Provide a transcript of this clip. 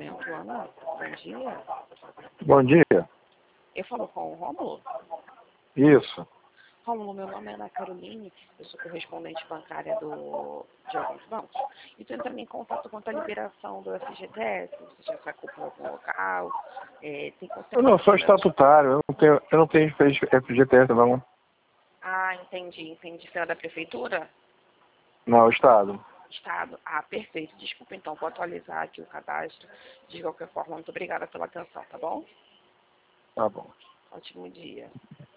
atendimento, Ana. Bom dia. Bom dia. Eu falo com o Rômulo. Isso. Rômulo, meu nome é Ana Caroline, eu sou correspondente bancária de alguns bancos. E estou entrando em contato com a liberação do FGTS, você já sacou por algum local, tem Eu não sou estatutário, eu não tenho FGTS não. Ah, entendi. Você é da prefeitura? Não, Estado. Estado. Ah, perfeito. Desculpa então, vou atualizar aqui o cadastro. De qualquer forma, muito obrigada pela atenção, tá bom? Tá bom. Ótimo dia.